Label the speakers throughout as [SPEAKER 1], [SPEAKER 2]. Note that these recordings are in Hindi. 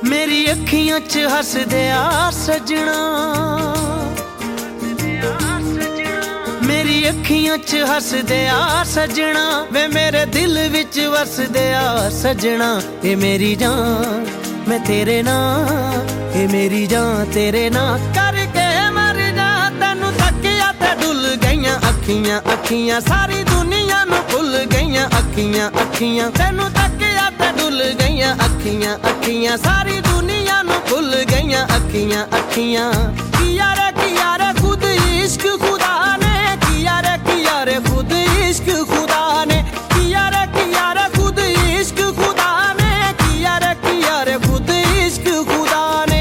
[SPEAKER 1] मेरी अखियां च हसदे आ सजना, मेरी अखियां च हसदे आ सजना, वे मेरे दिल विच वसदे आ सजना। ए मेरी जान मैं तेरे नाल, ए मेरी जान तेरे नाल करके मर जा। तैनू तकिया ते डुल गईयां अखियां अखियां, सारी दुनिया नू भुल गईयां अखियां अखियां। तैनू तकिया ते डुल गईयां अखियां अखियां, सारी दुनिया नू भुल गईयां अखियां अखियां। किया रे खुद इश्क खुदा ने, किया रे खुद इश्क खुदा ने, किया रे खुद इश्क खुदा ने, किया रे खुद इश्क खुदा ने।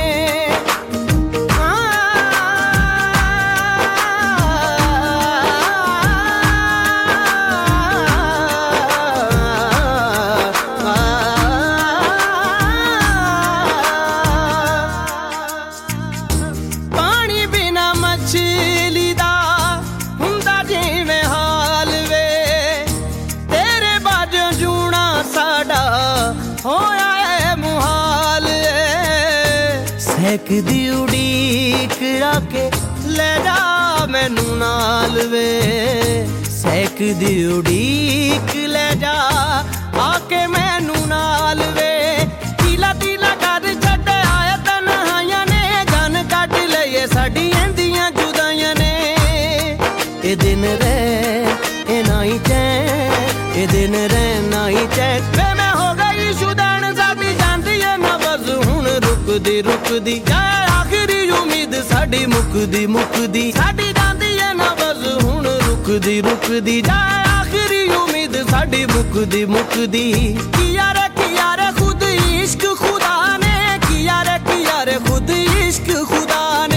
[SPEAKER 1] पानी बिना मछली दा हुंदा जिवें हाल वे, तेरे बाजों जूना साडा होया है मुहाल। सहकदी उड़ीक आके ले जा मैनू नाल वे, सहकदी उड़ीक ले जा आके मैनू नाल वे। तीला तीला कर छड्डे आया तन्हाइयां ने, गन कट लईए साडी एंदियां जुदाइयां ने। ए दिन रे ए नाई चैन, ए दिन रे नाई चैन, वे मैं हो गई शुदैन साडी जांदी है नबज़ हुण रुकदी रुकदी। जाए आखिरी उम्मीद साडी मुकदी मुकदी, साडी जांदी है नबज़ हुण रुकदी रुकदी। जाए आखिरी उम्मीद साडी मुकदी मुकदी। किया रे खुद इश्क खुदा ने, किया रे खुद इश्क खुदा